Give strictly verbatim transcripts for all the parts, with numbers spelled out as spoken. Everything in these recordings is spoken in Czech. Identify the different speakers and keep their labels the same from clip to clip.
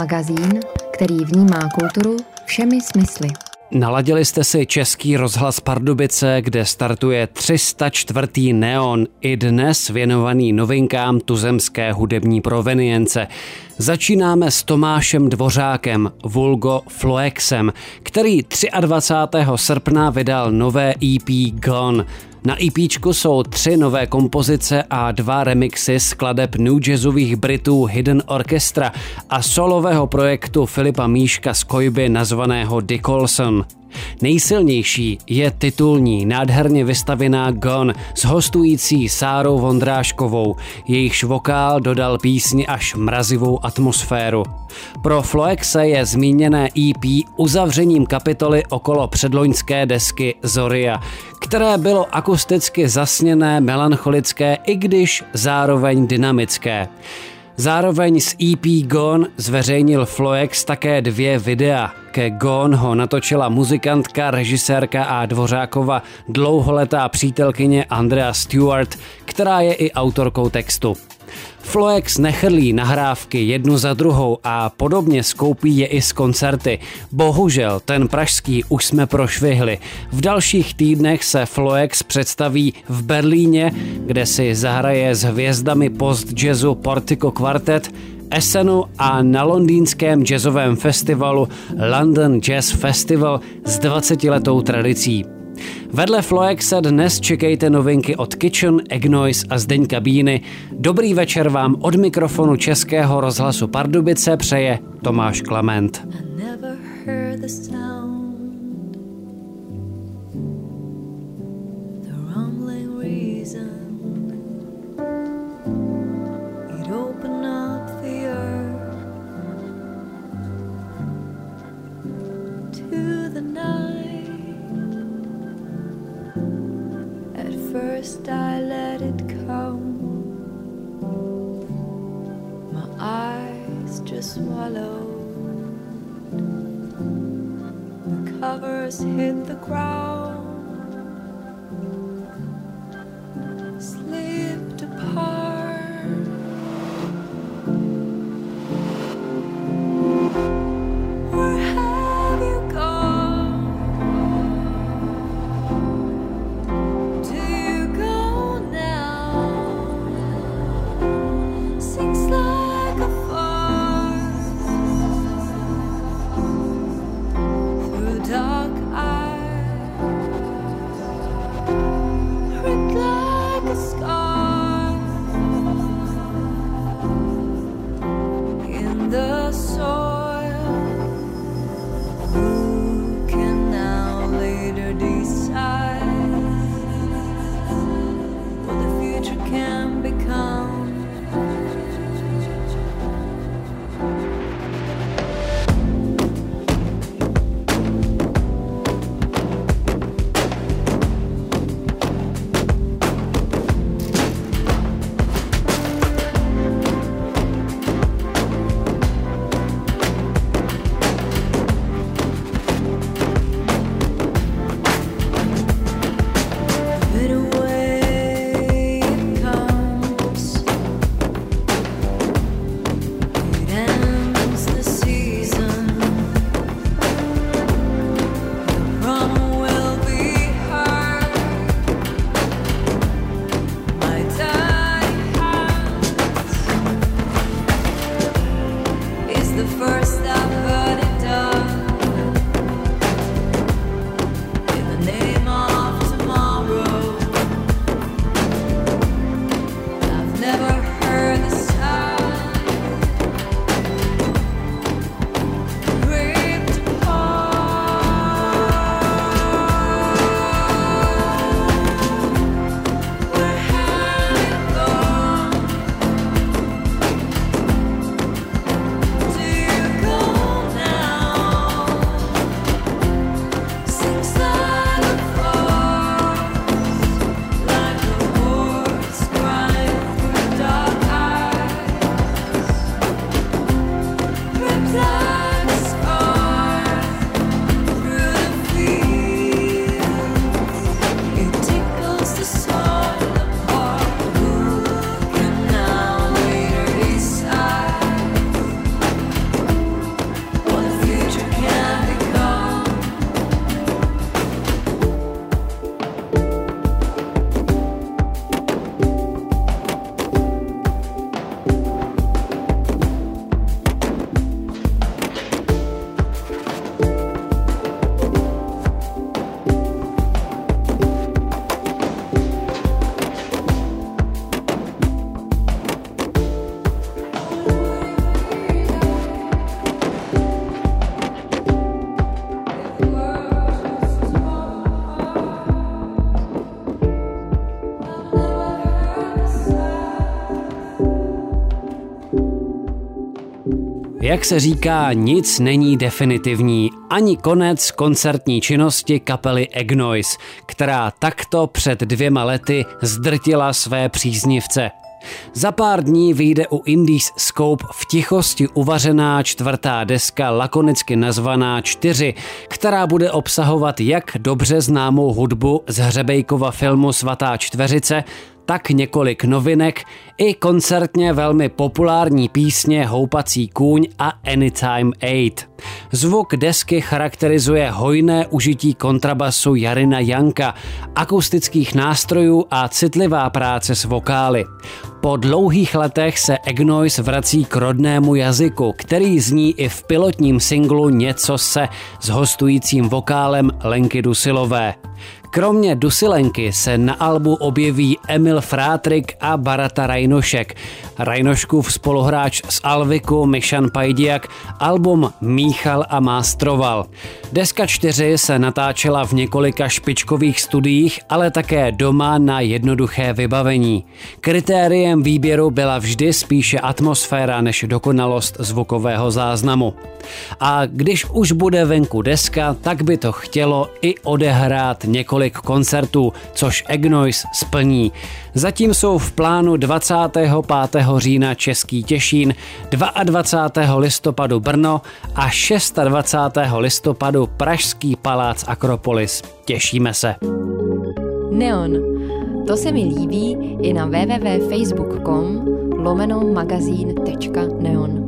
Speaker 1: Magazín, který vnímá kulturu všemi smysly.
Speaker 2: Naladili jste si Český rozhlas Pardubice, kde startuje tři sta čtvrtý Neon, i dnes věnovaný novinkám tuzemské hudební provenience. Začínáme s Tomášem Dvořákem, vulgo Floexem, který dvacátého třetího srpna vydal nové E P Gone. Na EPčku jsou tři nové kompozice a dva remixy skladeb new jazzových Britů Hidden Orchestra a solového projektu Filipa Míška z Kojby nazvaného Dick Olson. Nejsilnější je titulní, nádherně vystavěná Gone s hostující Sárou Vondráškovou. Jejichž vokál dodal písni až mrazivou atmosféru. Pro Floexe je zmíněné E P uzavřením kapitoly okolo předloňské desky Zoria, které bylo akusticky zasněné, melancholické, i když zároveň dynamické. Zároveň s E P Gone zveřejnil Floex také dvě videa. Ke Gone ho natočila muzikantka, režisérka a Dvořákova dlouholetá přítelkyně Andrea Stewart, která je i autorkou textu. Floex nechrlí nahrávky jednu za druhou a podobně skoupí je i z koncerty. Bohužel ten pražský už jsme prošvihli. V dalších týdnech se Floex představí v Berlíně, kde si zahraje s hvězdami post-jazzu Portico Quartet, Essenu a na londýnském jazzovém festivalu London Jazz Festival s dvacetiletou tradicí. Vedle Floexe dnes čekejte novinky od Kitchen, Egnoise a Zdeňka Bíny. Dobrý večer vám od mikrofonu Českého rozhlasu Pardubice přeje Tomáš Klement.
Speaker 3: First I let it come. My eyes just swallowed. The covers hit the ground. Slipped apart. Where have you gone?
Speaker 4: Do you go now?
Speaker 2: Jak se říká, nic není definitivní, ani konec koncertní činnosti kapely Egnoise, která takto před dvěma lety zdrtila své příznivce. Za pár dní vyjde u Indies Scope v tichosti uvařená čtvrtá deska lakonicky nazvaná čtyři, která bude obsahovat jak dobře známou hudbu z Hřebejkova filmu Svatá čtveřice, tak několik novinek i koncertně velmi populární písně Houpací kůň a Anytime Eight. Zvuk desky charakterizuje hojné užití kontrabasu Jarina Janka, akustických nástrojů a citlivá práce s vokály. Po dlouhých letech se Egnoise vrací k rodnému jazyku, který zní i v pilotním singlu Něco se s hostujícím vokálem Lenky Dusilové. Kromě Dusilenky se na albu objeví Emil Frátrik a Barata Rajnošek. Rajnoškův spoluhráč z Alviku Mišan Pajdiak album míchal a mástroval. Deska čtyři se natáčela v několika špičkových studiích, ale také doma na jednoduché vybavení. Kritériem výběru byla vždy spíše atmosféra než dokonalost zvukového záznamu. A když už bude venku deska, tak by to chtělo i odehrát několik koncertů, což Egnoise splní. Zatím jsou v plánu dvacátého pátého října Český Těšín, dvacátého druhého listopadu Brno a dvacátého šestého listopadu Pražský palác Akropolis. Těšíme se.
Speaker 1: Neon. To se mi líbí i na www.facebook.com lomeno magazín.neon.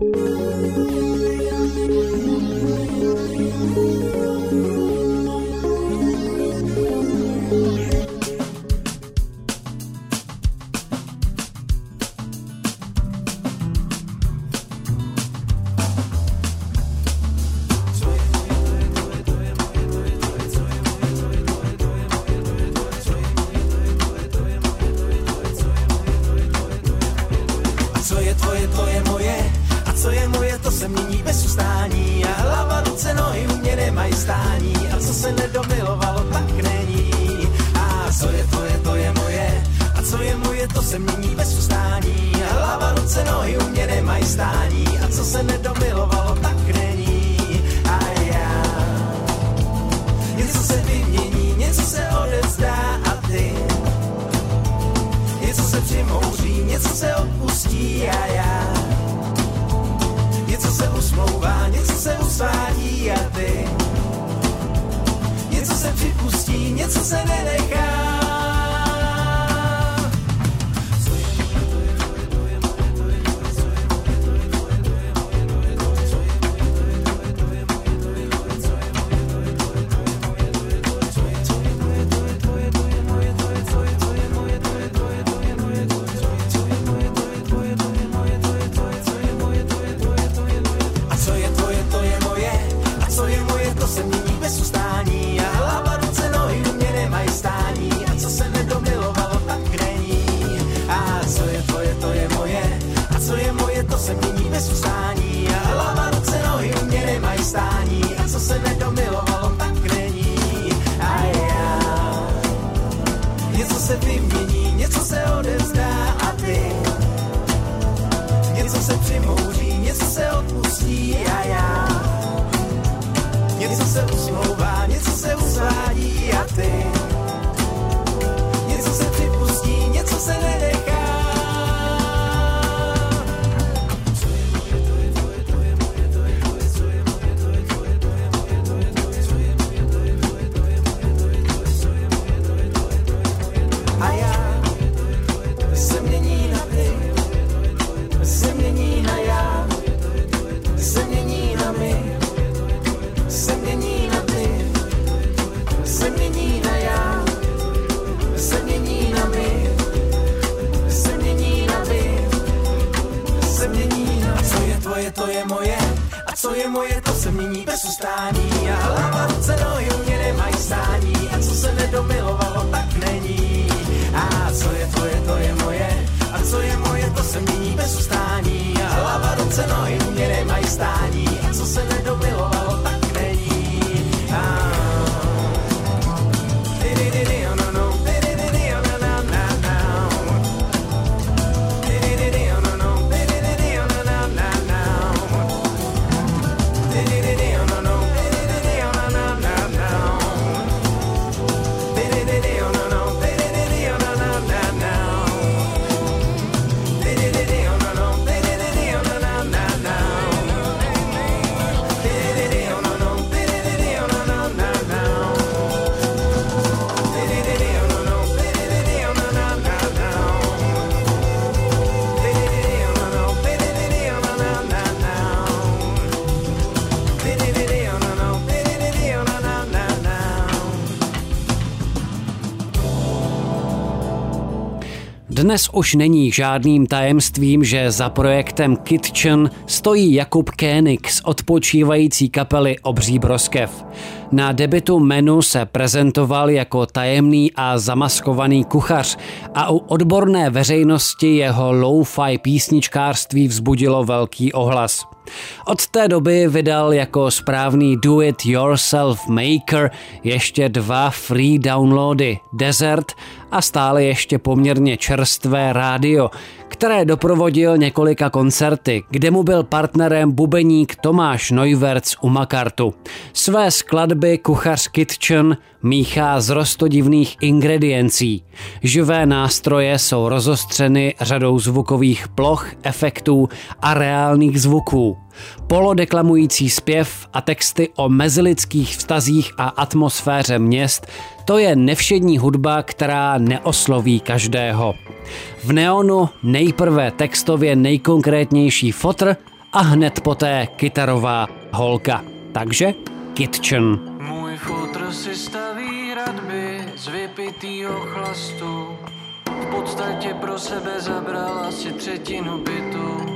Speaker 2: Dnes už není žádným tajemstvím, že za projektem Kitchen stojí Jakub Koenig z odpočívající kapely Obří broskev. Na debutu Menu se prezentoval jako tajemný a zamaskovaný kuchař a u odborné veřejnosti jeho lo-fi písničkářství vzbudilo velký ohlas. Od té doby vydal jako správný do-it-yourself maker ještě dva free downloady, Desert a stále ještě poměrně čerstvé Rádio, které doprovodil několika koncerty, kde mu byl partnerem bubeník Tomáš Neuwirth u Makartu. Své skladby kuchař Kitchen míchá z roztodivných ingrediencí. Živé nástroje jsou rozostřeny řadou zvukových ploch, efektů a reálných zvuků. Polodeklamující zpěv a texty o mezilidských vztazích a atmosféře měst, to je nevšední hudba, která neosloví každého. V Neonu nejprve textově nejkonkrétnější fotr a hned poté kytarová holka. Takže Kitchen.
Speaker 4: Můj fotr si staví hradby z vypitýho chlastu. V podstatě pro sebe zabral asi třetinu bytu.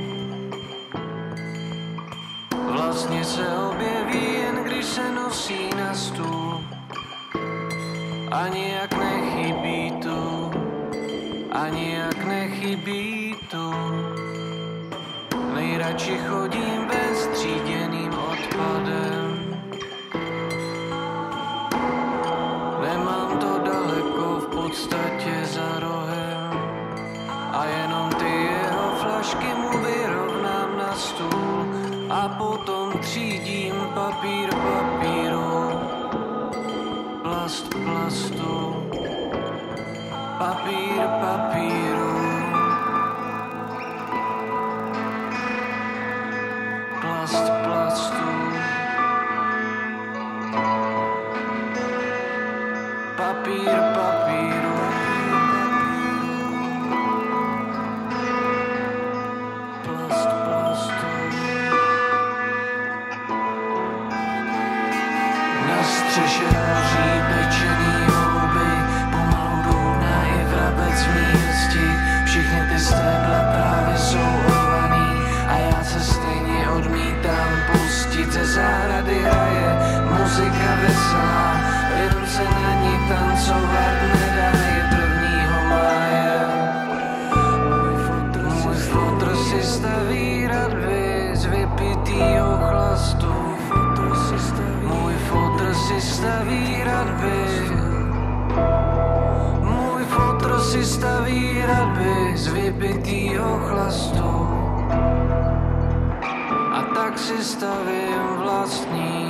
Speaker 4: Vlastně se objeví jen když se nosí na stůl. Ani jak nechybí tu, ani jak nechybí tu. Nejradši chodím bez tříděným odpadem. Nemám to daleko, v podstatě za rohem. A jenom ty jeho flašky mu vyrovnám na stůl. A potom třídím papír papíru, plast plastu, papír papíru, plast plastu, papír papíru, plast plastu. Na střeše hoří pečený houby, pomalu doudná je vrabec v místi. Všechny ty stébla právě jsou orvaný a já se stejně odmítám pustit. Ze zahrady hraje muzika veselá, jenom se na ní tancovat nedá, je prvního máje. Můj fotr si staví hradby z vypitýho chlastu. Můj fotr si staví hradby. Můj fotr si staví hradby z vypitýho chlastu. A tak si stavím vlastní.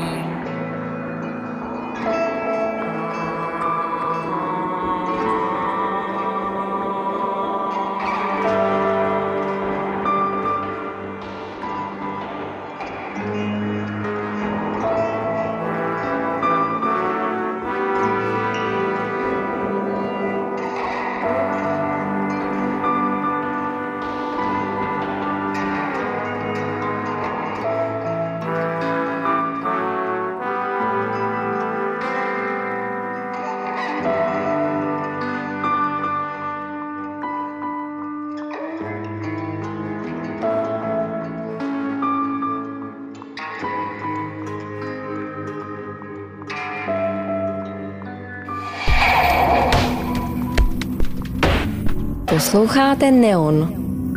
Speaker 1: Posloucháte Neon.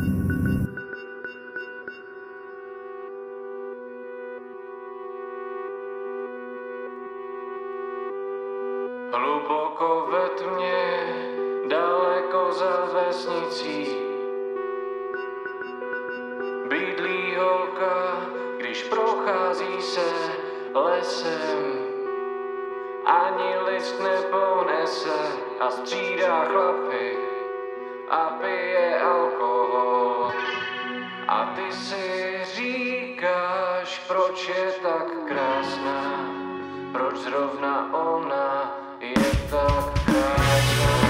Speaker 4: Hluboko ve tmě, daleko za vesnicí, bydlí holka, když prochází se lesem. Ani list neponese a střídá chlapy a pije alkohol. A ty si říkáš, proč je tak krásná, proč zrovna ona je tak krásná.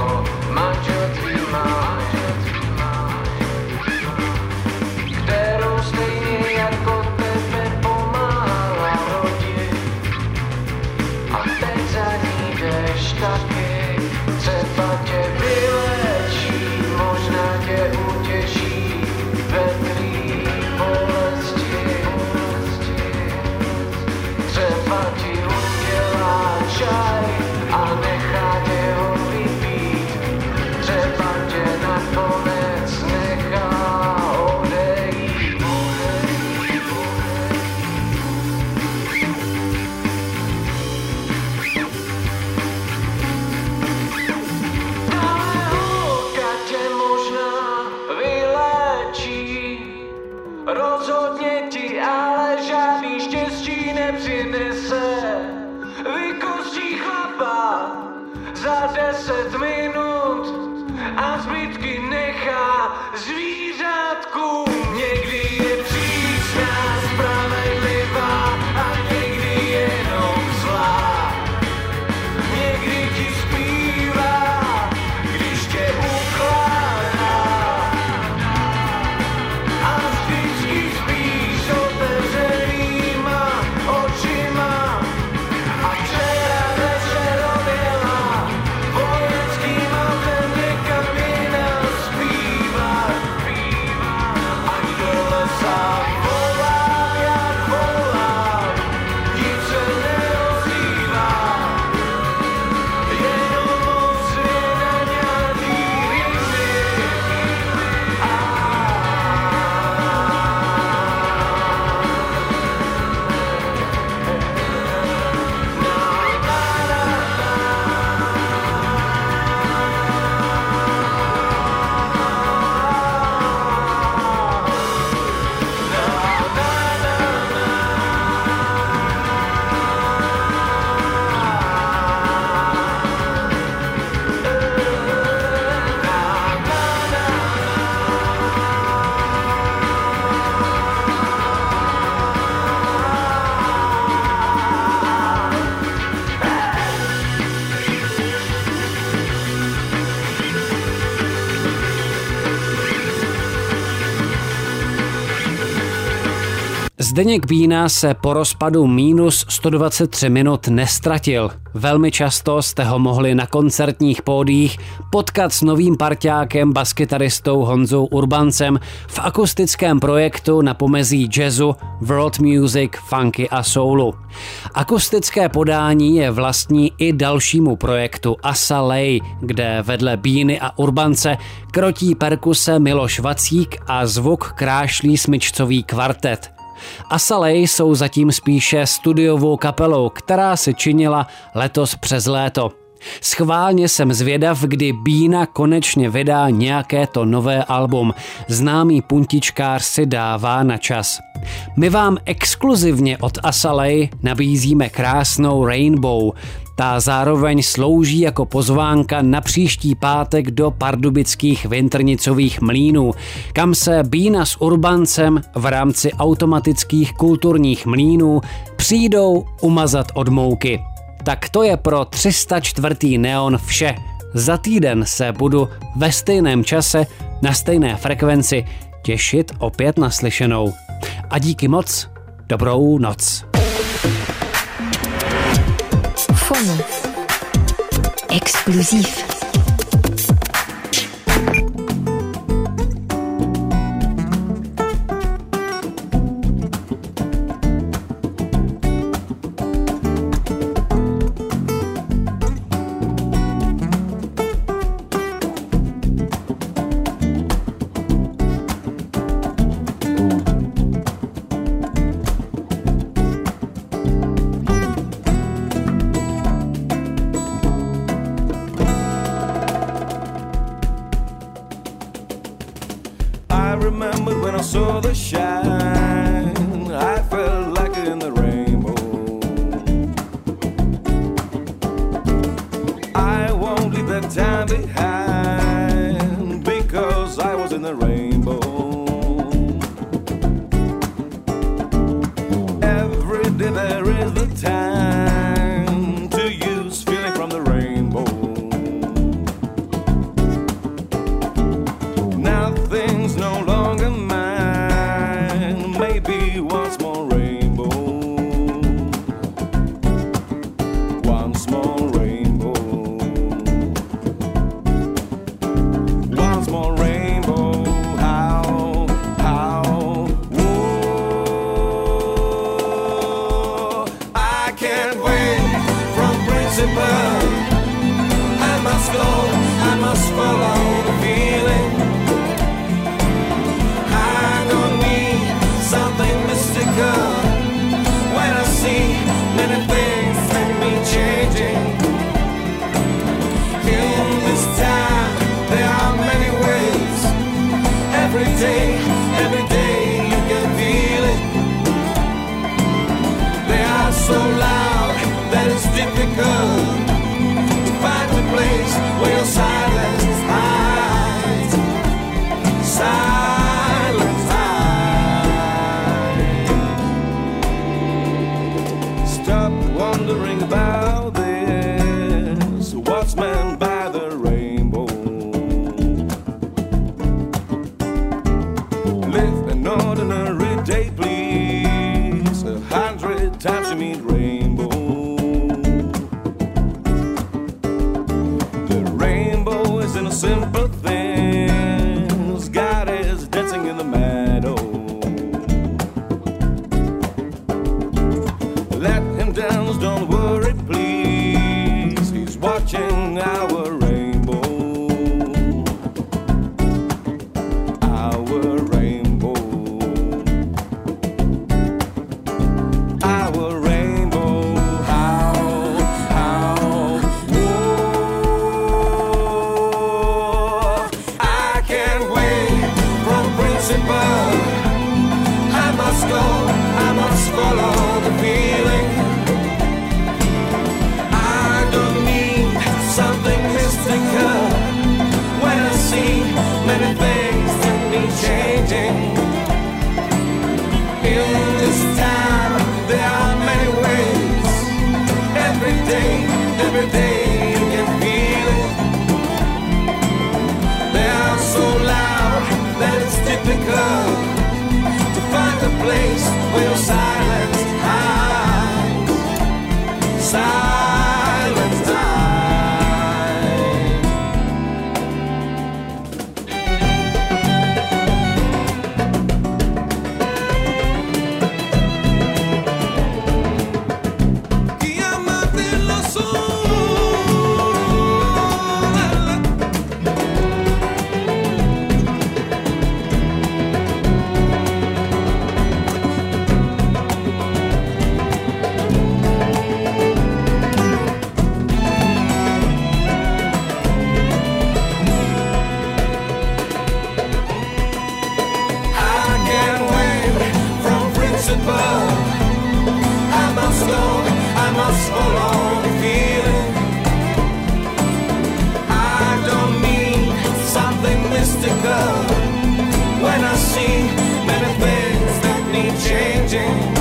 Speaker 4: o manželství má, kterou stejně jako tebe pomáhala rodit. A teď za ní jdeš taky, třeba tě vylečí, možná tě utěší ve tvý bolesti. Třeba ti udělá čaj a nechá tě ho vypít. Třeba tě nakonec nechá odejít. Tahle holka tě možná vylečí, rozhodně ti ale žádný štěstí nepřinese. Vykostí chlapa za deset minut a zbytky nechá zvířátkům. Někdy je přísná, spravedlivá a někdy jenom zlá. Někdy ti zpívá, když tě ukládá, a vždycky spíš otevřenýma očima. A včera večer odjela vojenským autem někam jinam zpívat. Až do lesa volá, jak volá, nic se neozývá, jenom ozvě na nějaký ryby.
Speaker 2: Zdeněk Bína se po rozpadu minus sto dvacet tři minut nestratil. Velmi často jste ho mohli na koncertních pódiích potkat s novým parťákem baskytaristou Honzou Urbancem v akustickém projektu na pomezí jazzu, world music, funky a soulu. Akustické podání je vlastní i dalšímu projektu Asa Lej, kde vedle Bíny a Urbance krotí perkuse Miloš Vacík a zvuk krášlí smyčcový kvartet. Asa Lej jsou zatím spíše studiovou kapelou, která se činila letos přes léto. Schválně jsem zvědav, kdy Bína konečně vydá nějaké to nové album. Známý puntičkář si dává na čas. My vám exkluzivně od Asa Lej nabízíme krásnou Rainbow. Ta zároveň slouží jako pozvánka na příští pátek do pardubických Vintrnicových mlýnů, kam se Bína s Urbancem v rámci automatických kulturních mlýnů přijdou umazat od mouky. Tak to je pro tři sta čtyři. Neon vše. Za týden se budu ve stejném čase na stejné frekvenci těšit opět naslyšenou. A díky moc, dobrou noc.
Speaker 1: Fono. Exkluziv.
Speaker 5: Remembered when I saw the shine, I felt like in the rainbow. I won't leave that time behind, because I was in the rainbow. Every day there is the time to use feeling from the rainbow. the simple things. God is dancing in the meadow. Let him dance, don't worry, please. He's watching our rainbow. Our rainbow. Our rainbow. How, how, whoa. I can't wait from principle. I must go, I must follow the feeling. I don't need something mystical when I see many things that need changing. In this time, there are many ways. Every day, every day you can feel it. They are so loud that it's difficult to find a place where your silence hides. Silence hides. Llámate la sola. I can't wait from principle. I must go, I must follow the feeling. I don't need something mystical when I see many things that need changing.